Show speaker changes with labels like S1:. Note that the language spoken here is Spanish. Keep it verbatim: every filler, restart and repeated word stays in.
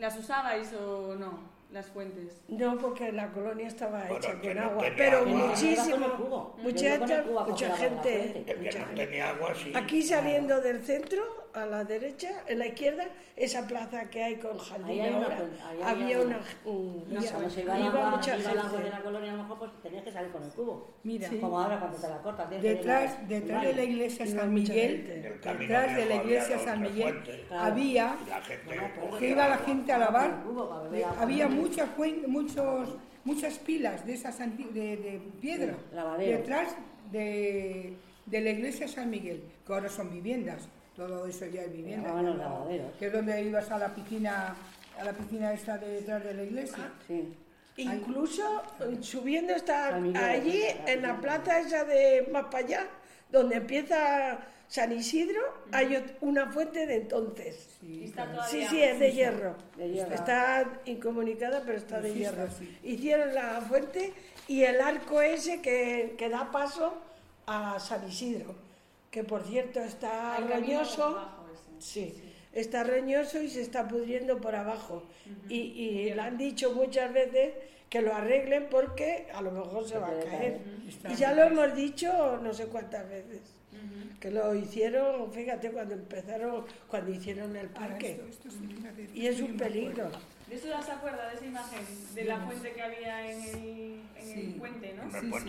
S1: ¿Las usabais o no? Las fuentes.
S2: No, porque la colonia estaba
S3: Bueno,
S2: hecha
S3: que
S2: con
S3: no
S2: agua,
S3: tenía
S2: pero
S3: agua.
S2: muchísimo, mucha,
S4: Yo con el cubo a
S2: mucha
S4: coger agua de la
S2: gente.
S4: fuente.
S3: El que
S2: mucha
S3: no
S2: gente.
S3: tenía agua, sí.
S2: Aquí saliendo del centro, a la derecha, en la izquierda, esa plaza que hay con
S4: Ahí
S2: jardín
S4: hay una
S2: ahora,
S4: fuente, ahí
S2: había
S4: hay
S2: una...
S4: una.
S2: un-
S4: Mira,
S2: no sé,
S4: cuando se iba al
S2: iba
S4: agua,
S2: mucha
S4: iba al agua de
S2: gente.
S4: la colonia, a lo mejor pues tenías que salir con el cubo.
S5: Mira,
S2: Sí.
S4: Como ahora cuando te la cortas. tienes que
S5: detrás,
S4: llevar-
S5: detrás de la iglesia
S2: Iba
S5: San
S2: mucha
S5: Miguel,
S2: gente.
S3: En el camino
S5: detrás de la
S3: viejo había
S5: iglesia
S3: dos,
S5: San
S3: tres
S5: Miguel,
S3: fuentes.
S4: Claro.
S5: había,
S3: Y la gente
S4: Bueno, pues,
S3: cogía
S5: que iba la
S3: agua.
S5: gente a lavar,
S4: Con el cubo para beber
S5: de-
S4: agua.
S5: había muchas fuen- muchos, muchas pilas de esas anti- de, de piedra
S4: Sí, lavadero.
S5: detrás de, de la iglesia San Miguel, que ahora son viviendas, todo eso ya es vivienda,
S4: Llamaban los
S5: ya no-
S4: lavaderos.
S5: que es donde ibas a la piscina, a la piscina esta de detrás de la iglesia.
S4: Sí.
S2: Incluso eh, subiendo está
S4: San Miguel,
S2: allí,
S4: la
S2: en la
S4: piscina.
S2: plaza esa de más para allá, donde empieza San Isidro, hay ot- una fuente de entonces.
S1: Y está
S2: Sí,
S1: todavía.
S2: sí, es de hierro.
S4: De hierro.
S2: Está incomunicada, pero está de
S5: Sí, está,
S2: hierro.
S5: sí.
S2: Hicieron la fuente y el arco ese que, que da paso a San Isidro, que por cierto está
S1: Hay camino
S2: roñoso.
S1: abajo ese.
S2: Sí, está roñoso y se está pudriendo por abajo. Y, y le han dicho muchas veces que lo arreglen porque a lo mejor se va a caer. Y ya lo hemos dicho no sé cuántas veces. Que lo hicieron, fíjate, cuando empezaron, cuando hicieron el
S5: Ahora
S2: parque.
S5: esto- esto sí, fíjate,
S2: Y es
S5: esto
S2: un
S5: sí me acuerdo.
S2: peligro.
S1: ¿De eso se acuerda, de esa imagen? De la fuente que había en el, en el
S5: Sí.
S1: puente, ¿no?
S3: En el
S5: Sí,
S3: puente